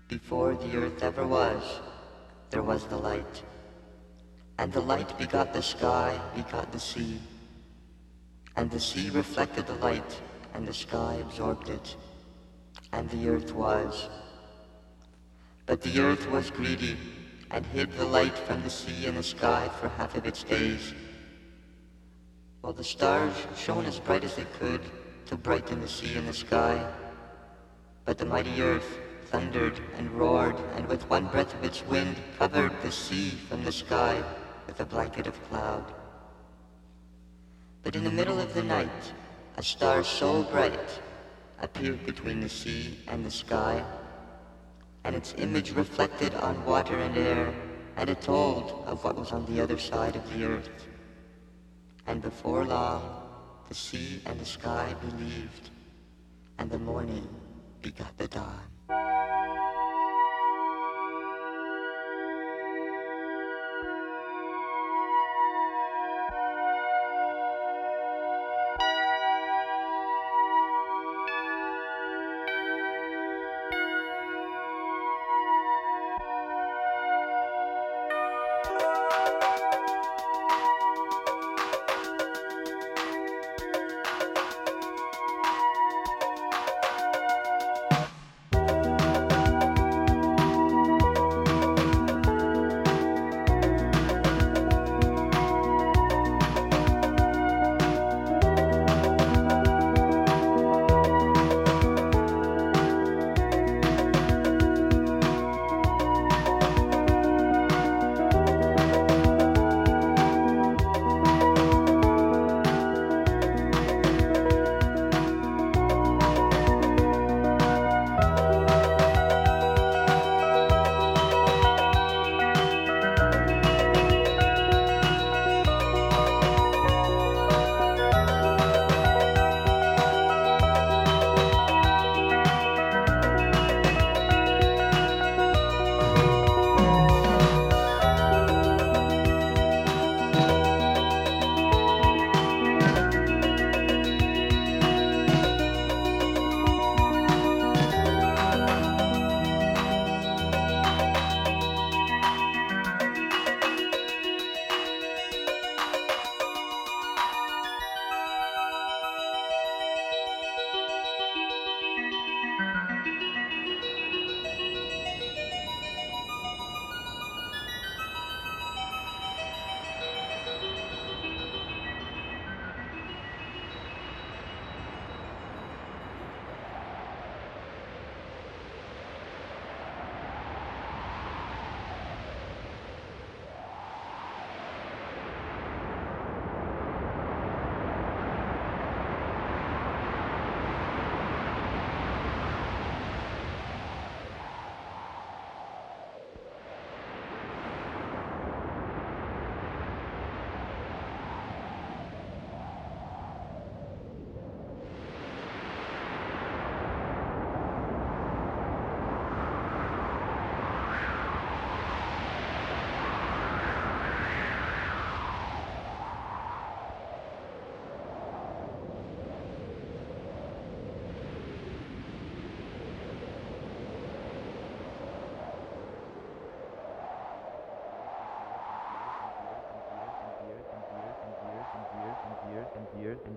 Before the earth ever was, there was the light. And the light begot the sky, begot the sea. And the sea reflected the light, and the sky absorbed it. And the earth was. But the earth was greedy, and hid the light from the sea and the sky for half of its days, while the stars shone as bright as they could to brighten the sea and the sky. But the mighty earth thundered and roared, and with one breath of its wind covered the sea from the sky with a blanket of cloud. But in the middle of the night, a star so bright appeared between the sea and the sky, and its image reflected on water and air, and it told of what was on the other side of the earth. And before long, the sea and the sky believed, and the morning begot the dawn.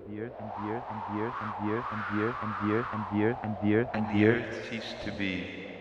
And the earth ceased to be.